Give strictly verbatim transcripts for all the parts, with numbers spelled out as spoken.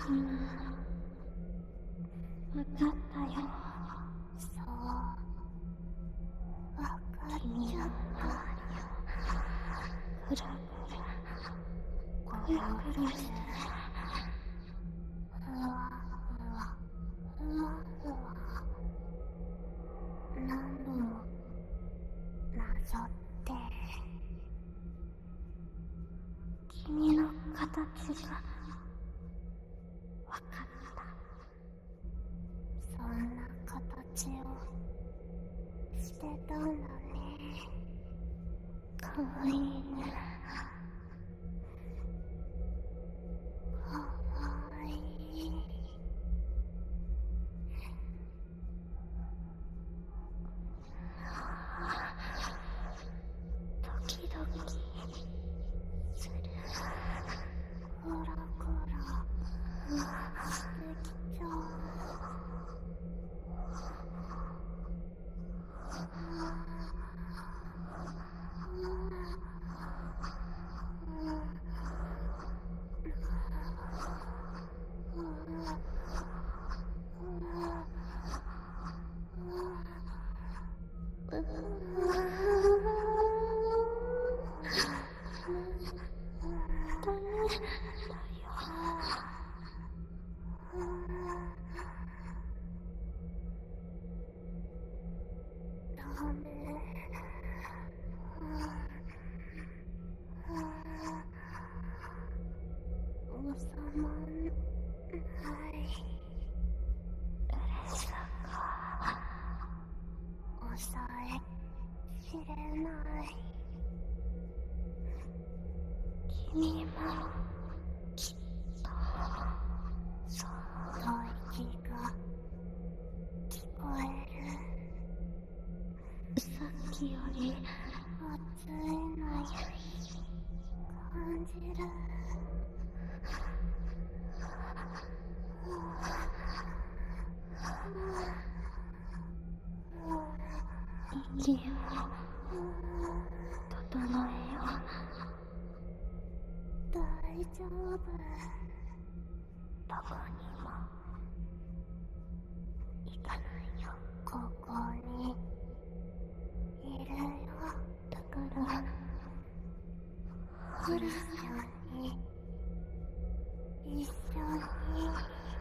うん、わかったよ。そう、わかっちゃった。君の周りをぐるぐるぐるぐるしてふわふわふわふわ何度もなぞって君の形がわかった。そんな形をしてたんだね。かわいいね。かわいい。ドキドキする。コラコラしてきちゃう。収まんない。嬉しさが抑えきれない。君もきっとそう吐息が聞こえる。さっきより熱いの感じる。息を整えよう。大丈夫。どこにも行かないよ。ここにいるよ。だからほら、一緒に一緒に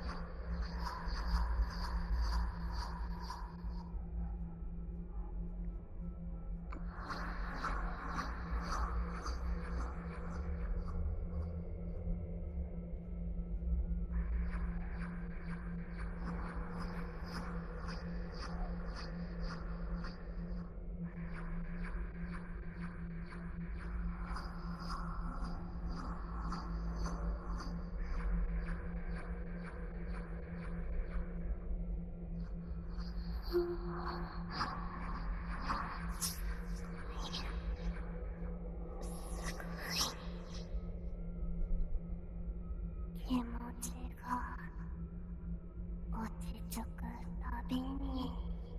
気持ちが落ち着くたびに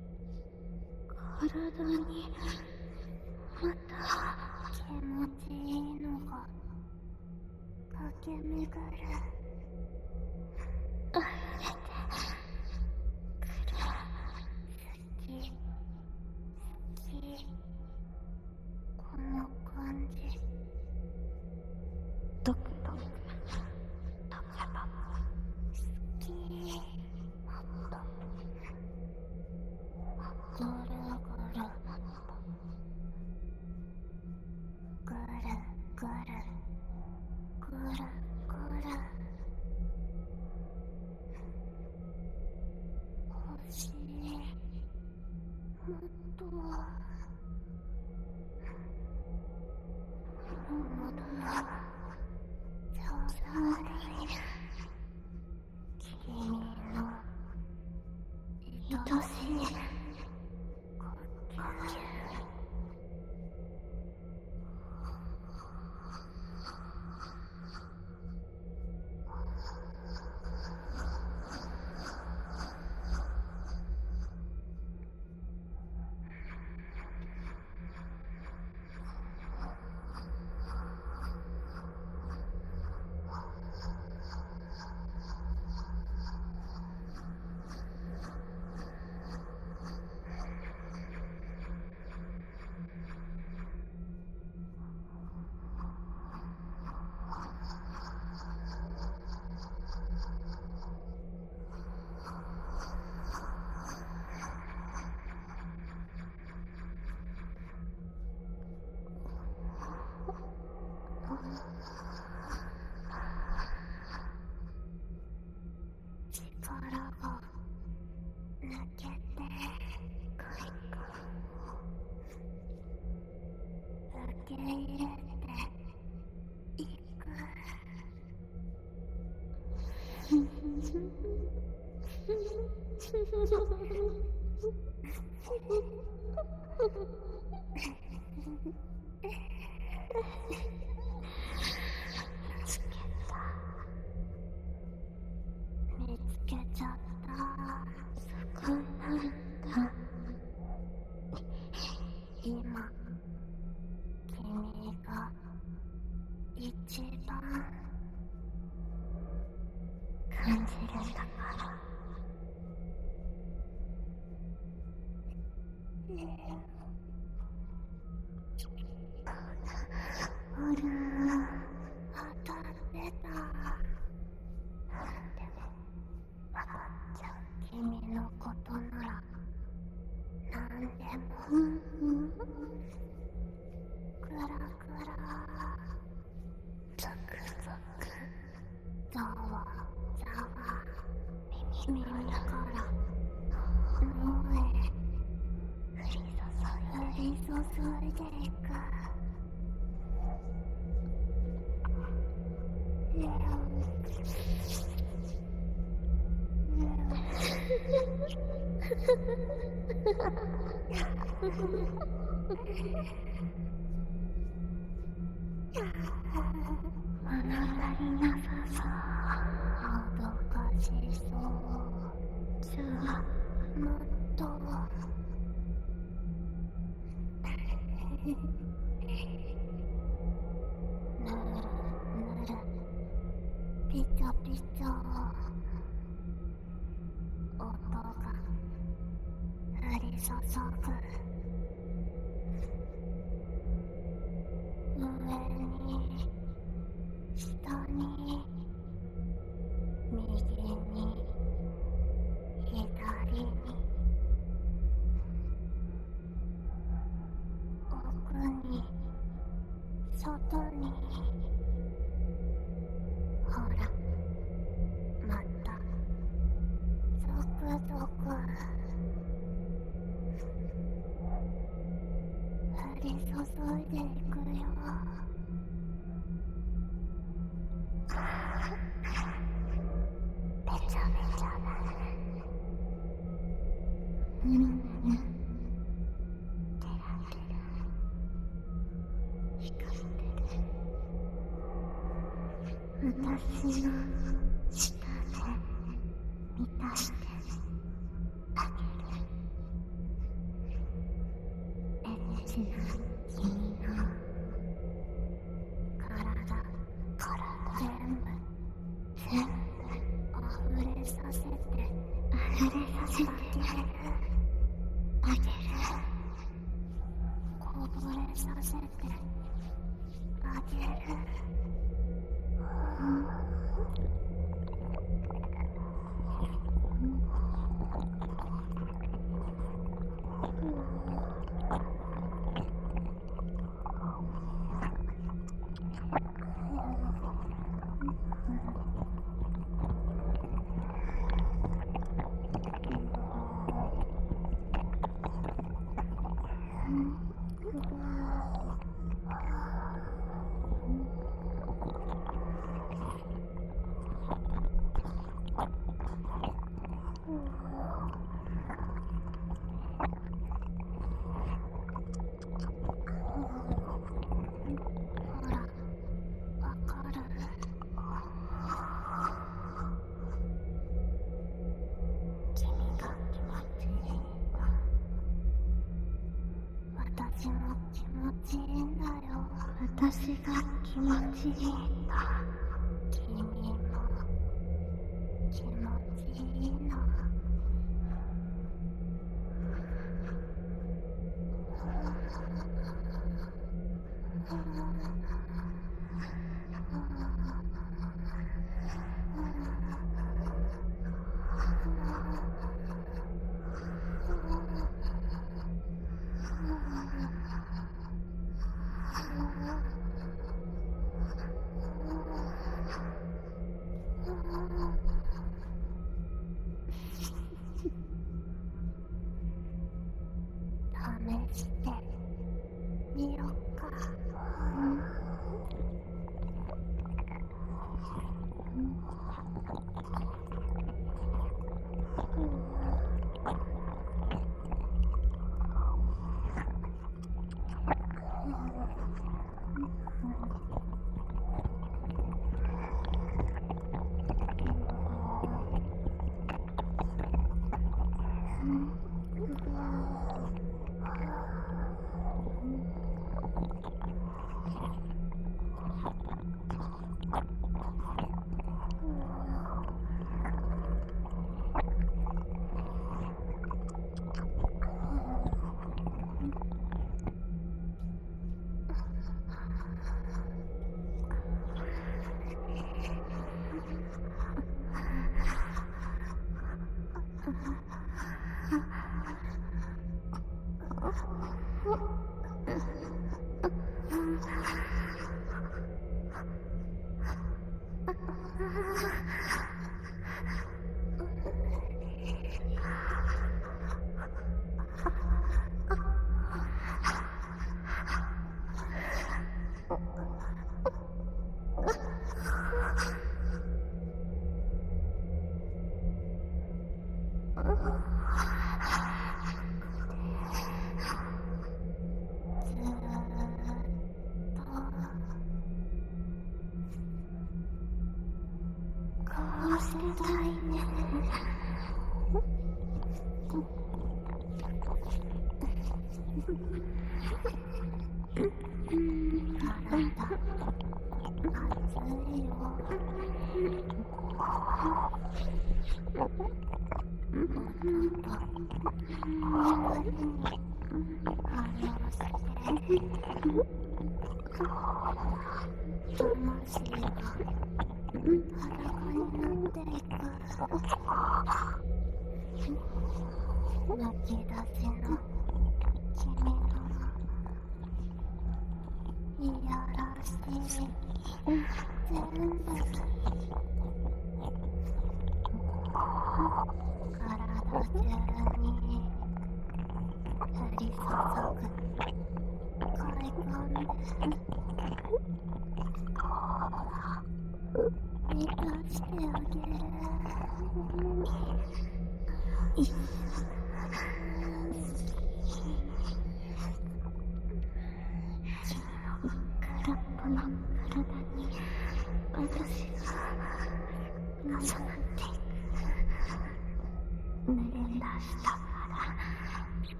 体にまた気持ちいいのが駆け巡る。溢れてくる。好き好き。この感じ。ドクドクドクドク好き。もっとぐるぐるぐるぐるぐるぐるぐる入れていく。見つけちゃった。そこなんだ。今君が一番感じるんだから。ほら、当たってた。でも分かっちゃう。君のことなら何でも。クラクラ、ゾクゾク、ざわざわ、耳から脳へ降り注いでいく。物足りなさそう。もどかしそう。じゃあもっとぬるぬる、ピチョピチョ、音が降り注ぐ。上に下に右に左に奥に外に。ほらまたゾクゾク降り注いでいくよ。べちゃべちゃだね。ぬるぬる、テラテラ、光ってる。私の舌で満たしてあげる。エッチな君の体、体全部全部溢れさせて溢れさせてあげる。こぼれさせてあげる。私が気持ちいいんだ。君も気持ちいいの。 たいね。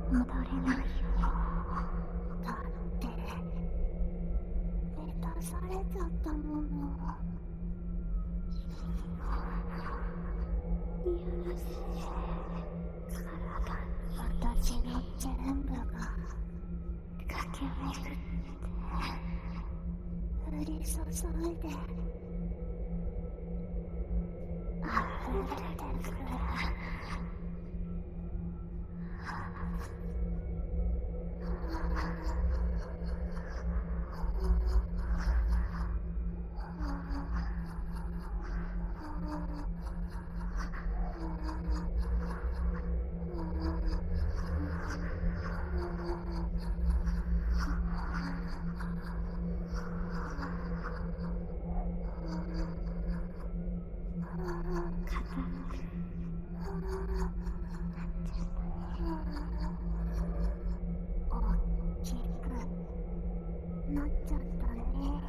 戻れないよ。だって満たされちゃったもの。許して。私の全部が駆け巡って降り注いで溢れてくる。なっちゃったね。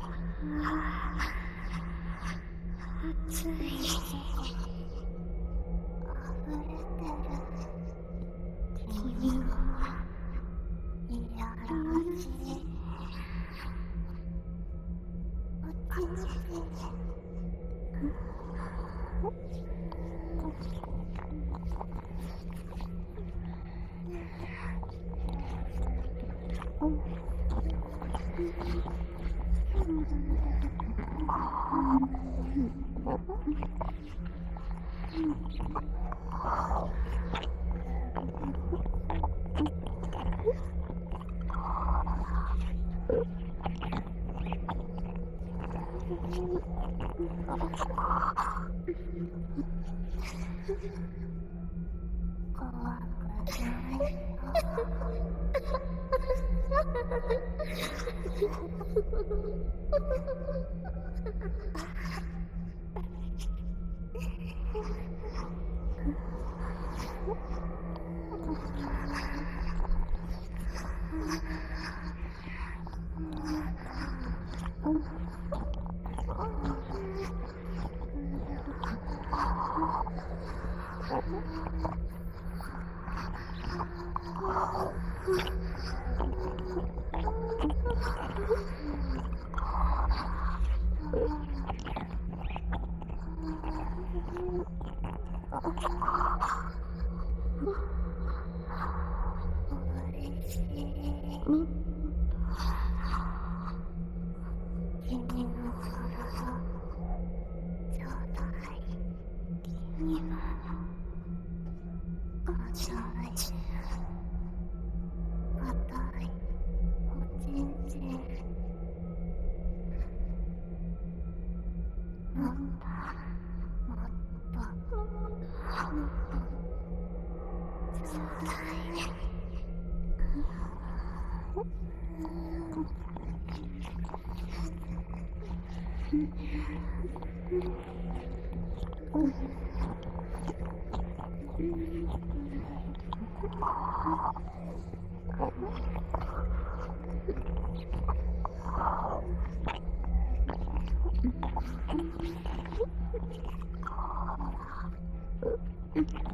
暑い。溢れてる。君はいやらしい。落ち着いて。怖くないよ。君の体ちょうだい。君は浅い硬いおちんちん。もっともっともっとちょうだい。うん。